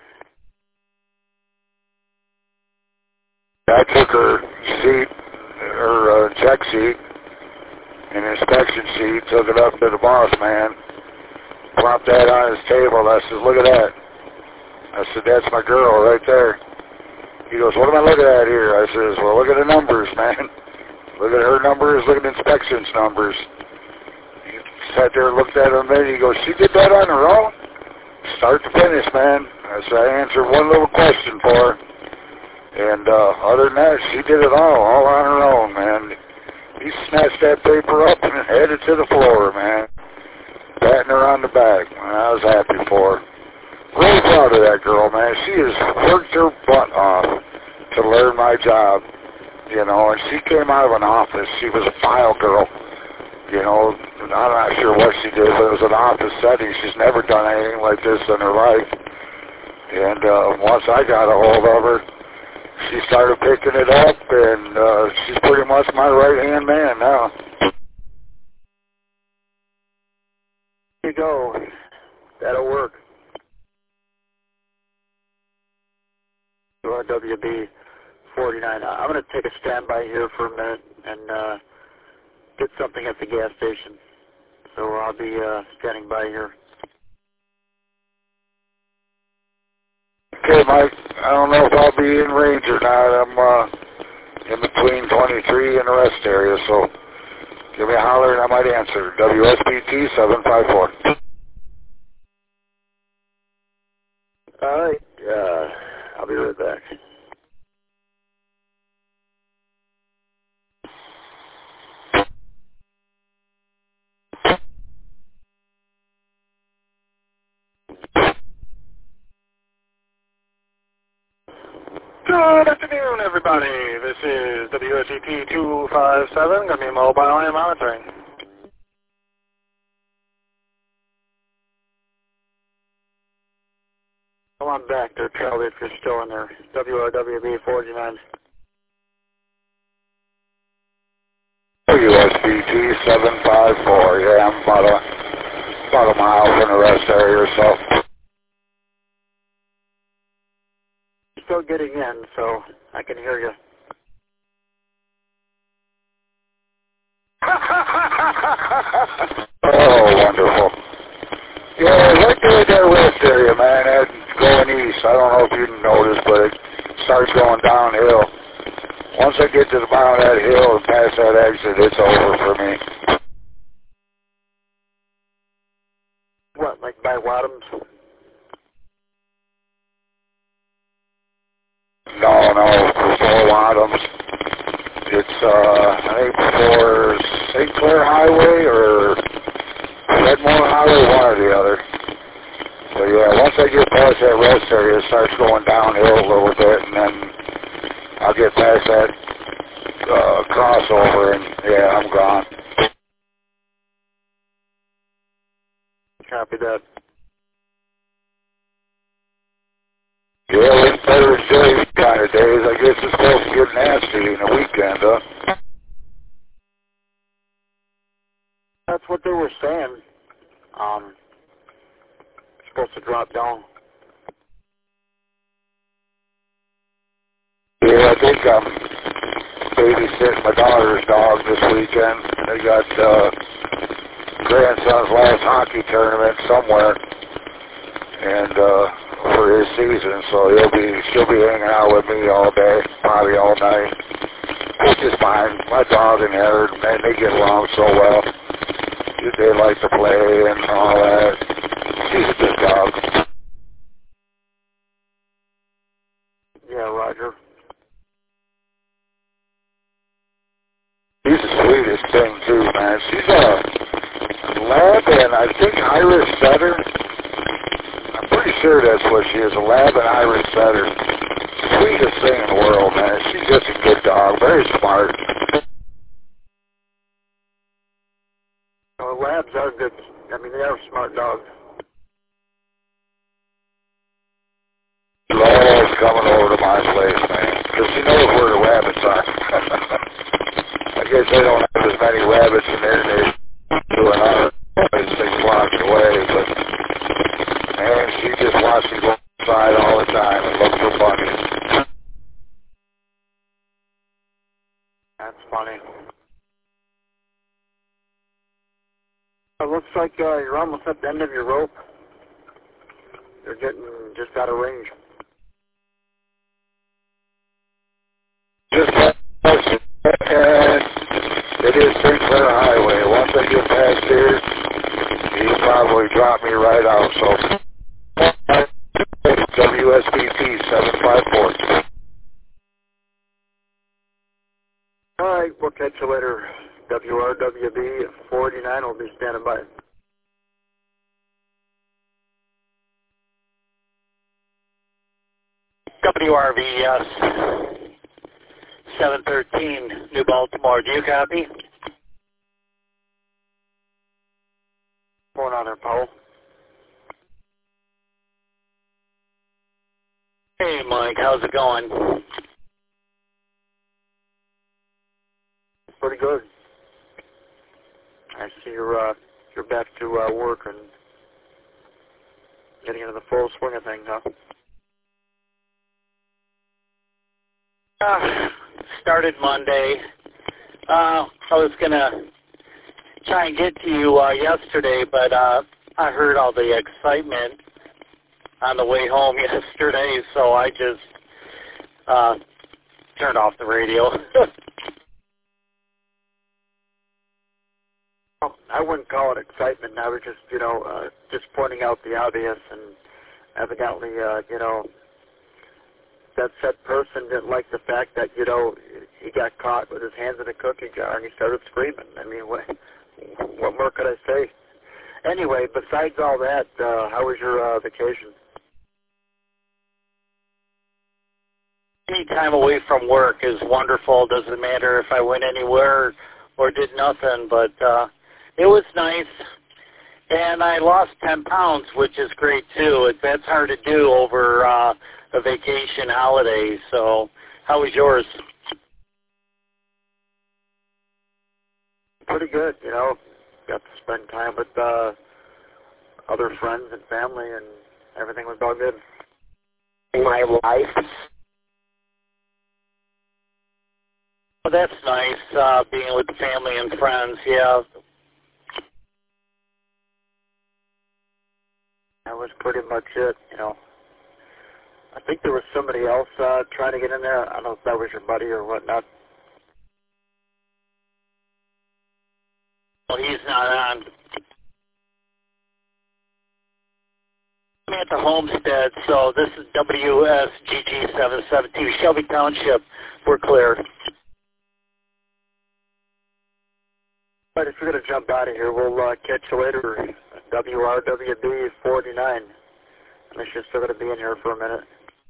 I took her sheet, her uh, check sheet, an inspection sheet, took it up to the boss man, plopped that on his table. I said, look at that. I said, that's my girl right there. He goes, what am I looking at here? I says, well, look at the numbers, man. Look at her numbers, look at the inspections numbers. He sat there and looked at him, and he goes, she did that on her own? Start to finish, man. I said, I answered one little question for her. And uh, other than that, she did it all, all on her own, man. He snatched that paper up and headed to the floor, man. Patting her on the back, and I was happy for her. Really proud of that girl, man. She has worked her butt off to learn my job. you know, and she came out of an office. She was a file girl, you know. I'm not sure what she did, but it was an office setting. She's never done anything like this in her life. And uh, once I got a hold of her, she started picking it up, and uh, she's pretty much my right-hand man now. There you go. That'll work. W B forty-nine. I'm going to take a standby here for a minute and uh, get something at the gas station. So I'll be uh, standing by here. Okay, Mike. I don't know if I'll be in range or not. I'm uh, in between twenty-three and the rest area, so give me a holler and I might answer. W S B T seven five four. All right. Uh, I'll be right back. Good afternoon, everybody. This is W S E P two five seven, going to be mobile and monitoring. Well, I'm back there, Charlie, if you're still in there. W R W B forty-nine. W S B T seven five four. Yeah, I'm about a, about a mile from the rest area or so. Still getting in, so I can hear you. Oh, wonderful. Yeah, right there at that rest area, man, that's going east. I don't know if you noticed, but it starts going downhill. Once I get to the bottom of that hill and past that exit, it's over for me. What, like by Wadhams? No, no, before Wadhams. It's, uh, I think before Saint Clair Highway or Redmore Highway, one or the other. So yeah, once I get past that rest area, it starts going downhill a little bit, and then I'll get past that uh, crossover, and yeah, I'm gone. Copy that. Yeah, it's better than Jay's kind of days. I guess it's supposed to get nasty in the weekend, huh? That's what they were saying. Um, it's supposed to drop down. Yeah, I think I'm babysitting my daughter's dog this weekend. They got uh, grandson's last hockey tournament somewhere, and uh, for his season, so he'll be she'll be hanging out with me all day, probably all night. Which is fine. My dog and her, man, they get along so well. They like to play and all that. She's a good dog. Yeah, Roger. She's the sweetest thing too, man. She's a lab and I think Irish setter. I'm pretty sure that's what she is, a lab and Irish setter. Sweetest thing in the world, man. She's just a good dog, very smart. Well, labs are good. I mean, they are smart dogs. She's always coming over to my place, man, because she knows where the rabbits are. I guess they don't have as many rabbits in there as they do in our place, six blocks away, but man, she just wants to go outside all the time and look for bunnies. That's funny. It looks like uh, you're almost at the end of your rope. You're getting just out of range. Just past it, and it is Saint Clair Highway. Once I get past here, he'll probably drop me right out, so W S B T seven five four. All right, we'll catch you later. W R W B forty-nine will be standing by. W R V, yes. seven thirteen, New Baltimore. Do you copy? Going on there, Paul. Hey, Mike, how's it going? Pretty good. I see you're, uh, you're back to uh, work and getting into the full swing of things, huh? Uh, started Monday. Uh, I was going to try and get to you uh, yesterday, but uh, I heard all the excitement on the way home yesterday, so I just uh, turned off the radio. Well, I wouldn't call it excitement. I was just, you know, uh, just pointing out the obvious, and evidently, uh, you know, that said person didn't like the fact that, you know, he got caught with his hands in a cookie jar and he started screaming. I mean, what, what more could I say? Anyway, besides all that, uh, how was your uh, vacation? Any time away from work is wonderful. Doesn't matter if I went anywhere or did nothing, but uh, it was nice. And I lost ten pounds, which is great, too. It, that's hard to do over uh, a vacation holiday. So how was yours? Pretty good, you know. Got to spend time with uh, other friends and family, and everything was all good. My life. Well, that's nice, uh, being with the family and friends, yeah. That was pretty much it, you know. I think there was somebody else uh, trying to get in there. I don't know if that was your buddy or whatnot. Well, he's not on. I'm at the homestead, so this is W S G G seven seven two, Shelby Township. We're clear. But if you're going to jump out of here, we'll uh, catch you later. W R W B forty-nine. Unless you're still going to be in here for a minute.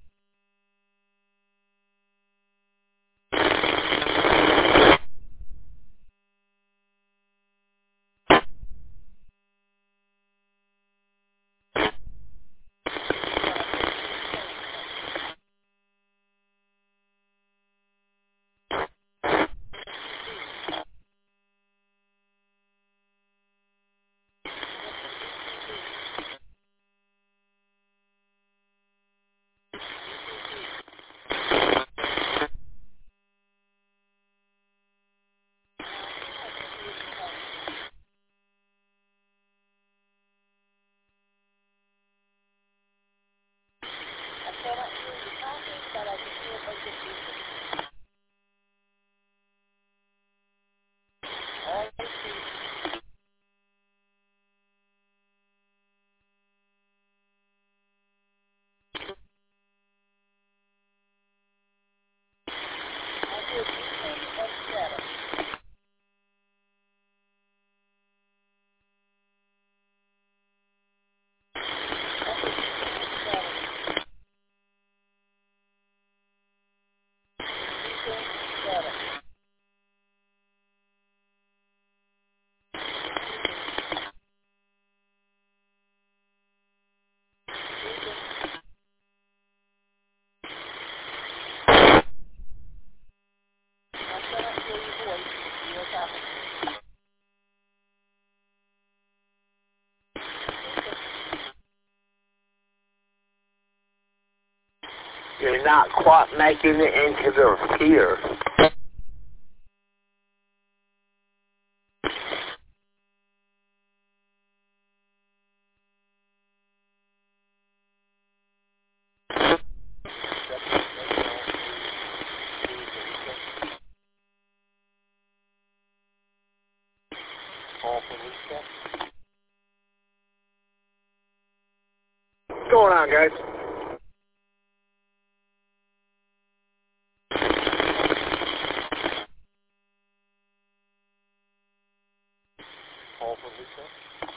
You're not quite making it into the pier. What's going on, guys? Call for Lisa.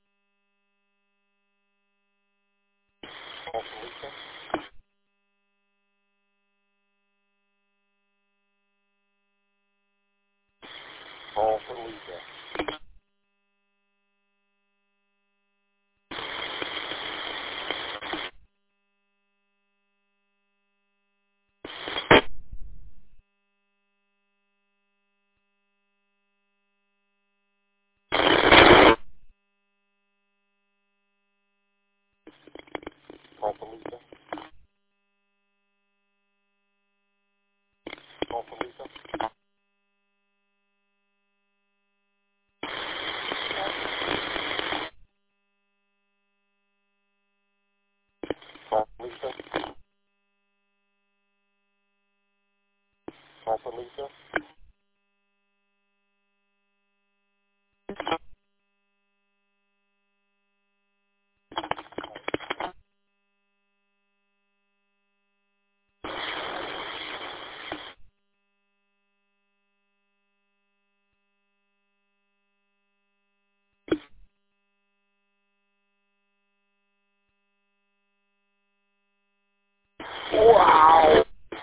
Call for Lisa. Lisa? Wow.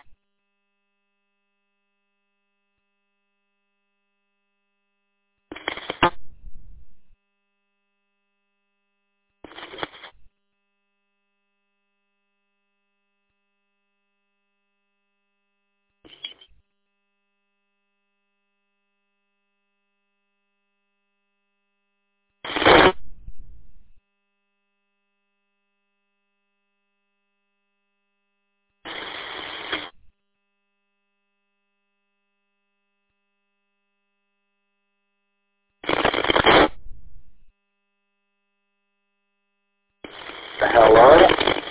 Hello?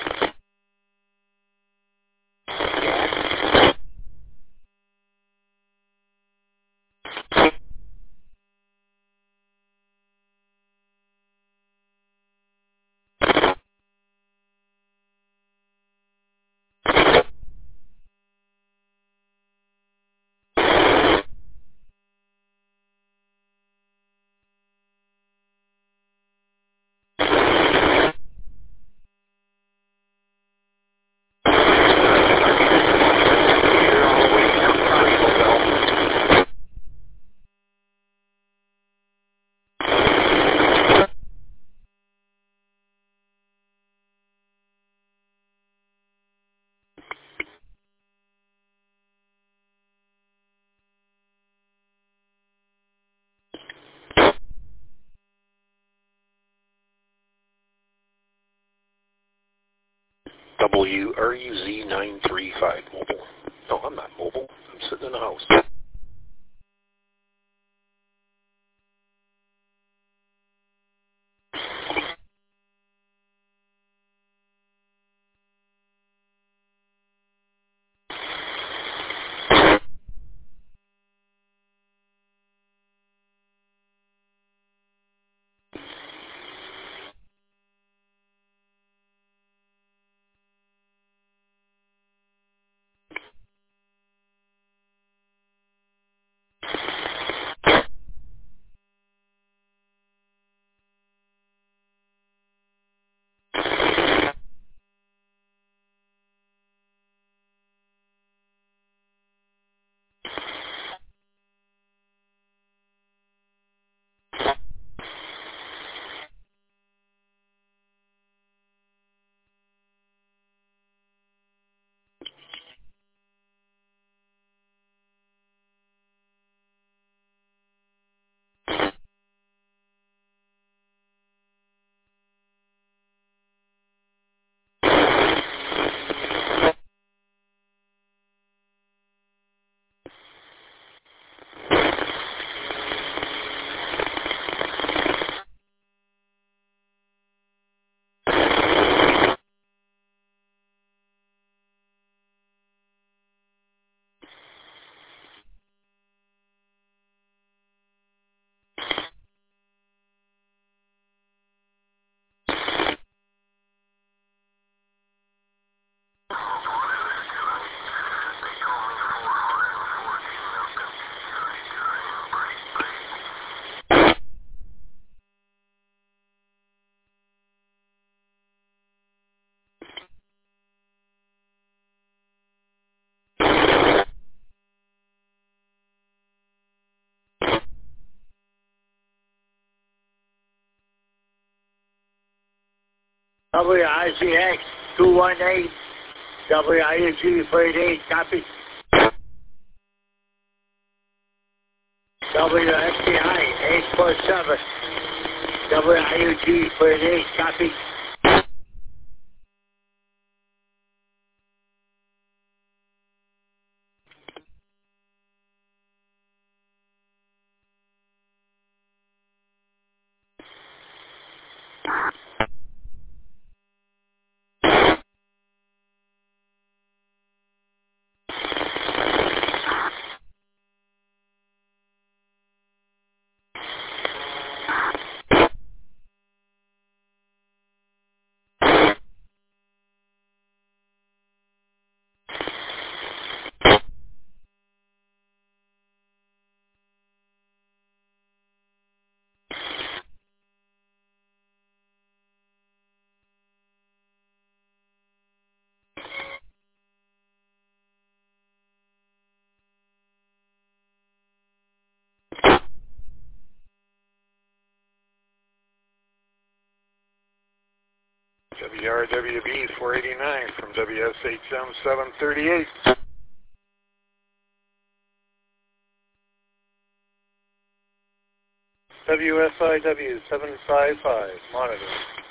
W R U Z nine three five mobile. No, I'm not mobile. I'm sitting in the house. W I C X two one eight, W I U G forty-eight, copy. W F C I eight four seven, W I U G forty-eight, copy. W R W B four eighty-nine from W S H M seven thirty-eight. W S I W seven five five, monitoring.